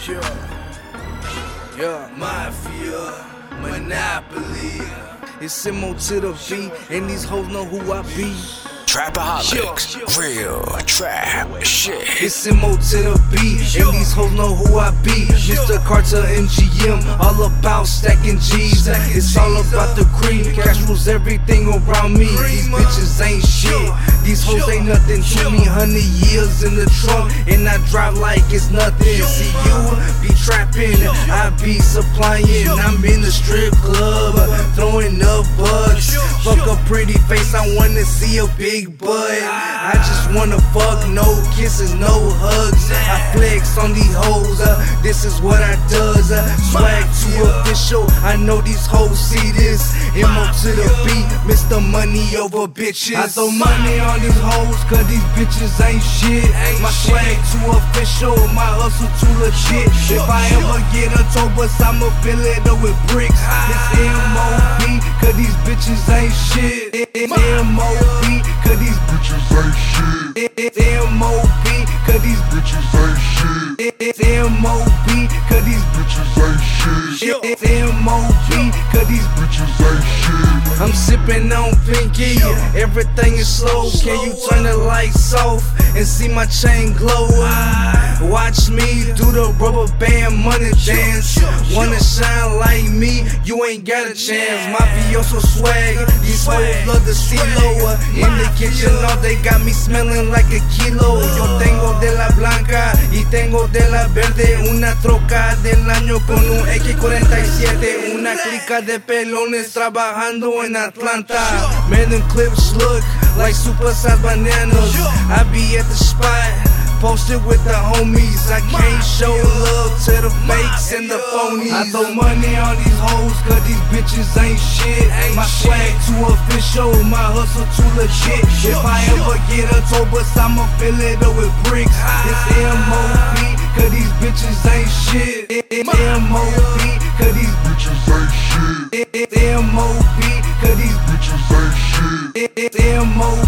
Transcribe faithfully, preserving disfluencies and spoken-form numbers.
Yeah, yeah, Mafia, Monopoly. It's M O to the V, and these hoes know who I be. Trapaholics, real trap shit. It's M O to the B, and these hoes know who I be. Mister Carter, M G M, all about stacking G's. It's all about the cream, cash rules everything around me. These bitches ain't shit, these hoes ain't nothing to me. Hundred years in the trunk, and I drive like it's nothing. See you be trapping, I be supplying. I'm in the strip club, throwing up bucks. Fuck a pretty face, I wanna see a big butt. I just wanna fuck, no kisses, no hugs. I flex on these hoes, uh, this is what I does. Uh, swag too official, I know these hoes see this. M O to the beat, Mister Money over bitches. I throw money on these hoes, cause these bitches ain't shit. My swag too official, my hustle too legit. If I ever get a tow bus, I'ma fill it up with bricks. It's M O B, cause these bitches ain't shit. It's M O B, cause these bitches ain't shit. It's M O B, cause these bitches ain't shit. It's M O B, cause these bitches ain't shit. It's M O B, cause these bitches ain't shit. I'm sipping on Pinky, everything is slow. Can you turn the lights off and see my chain glow? Watch me do the rubber band money dance. Wanna shine like me, you ain't got a chance. Mafioso swag, these hoes love the C-Lo. In the kitchen all they got me smelling like a kilo. Yo tengo de la blanca y tengo de la verde. Una troca del año con un X cuarenta y siete. Una clica de pelones trabajando en Atlanta. Man, them clips look like super-sized bananas. I be at the spot, posted with the homies. I can't show love to the fakes and the phonies. I throw money on these hoes, cause these bitches ain't shit. My swag too official, my hustle too legit. If I ever get a tow bus, I'ma fill it up with bricks. It's M O B, cause these bitches ain't shit. It's M O B, cause these bitches ain't shit. It's M O B, cause these bitches ain't shit. It's M O